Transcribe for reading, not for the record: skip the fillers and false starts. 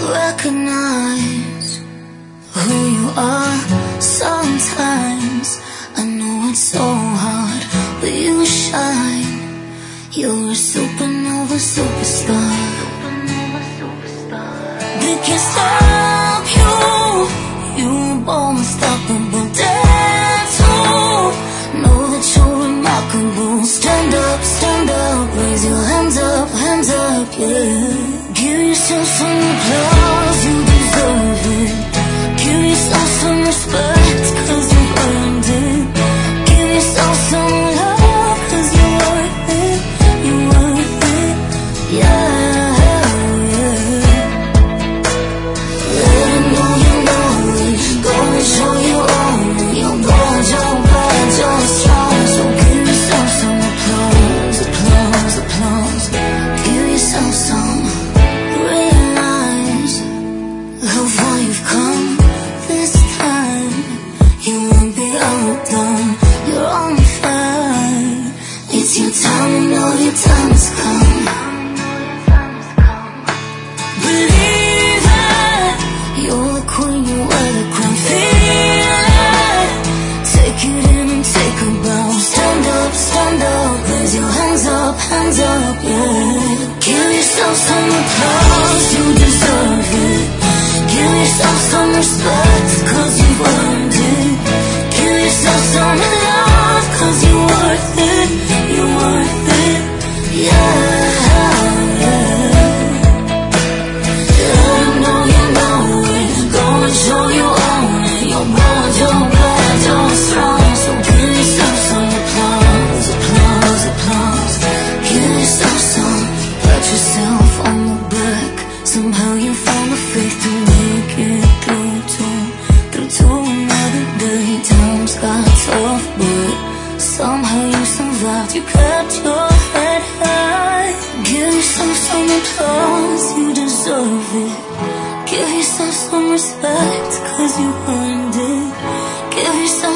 recognize who you are. Sometimes I know it's so hard, but you shine. You're a supernova superstar. They can't stop you. You're born unstoppable. Dance on. Know that you're remarkable. Stand up, raise your hands up, yeah. Give yourself some applause, you deserve it. Give yourself some respect, 'cause you earned it. Give yourself some love, 'cause you're worth it, yeah. Let them know you know it. Go and show you own it. You're bold, you're bad, you're strong. So give yourself some applause. Give yourself some. Realize how far you've come. This time you won't be outdone. You're on fire. It's your time, you know your time has come. Believe it. You're the queen, you wear the crown. Feel it. Take it in and take a bow. Stand up, raise your hands up, yeah. Give yourself some applause, you deserve it. Give yourself some respect, 'cause you've earned it. Give yourself some love, 'cause you're worth it, yeah. Let them know you know it. Go and show you own it. You're bold, you're bad, you're strong. So give yourself some applause. Give yourself some. Pat yourself on the back. Somehow you found the faith to make it through to another day. Times got tough, but somehow you survived. You kept your head high. Give yourself some applause, you deserve it. Give yourself some respect, 'cause you earned it. Give yourself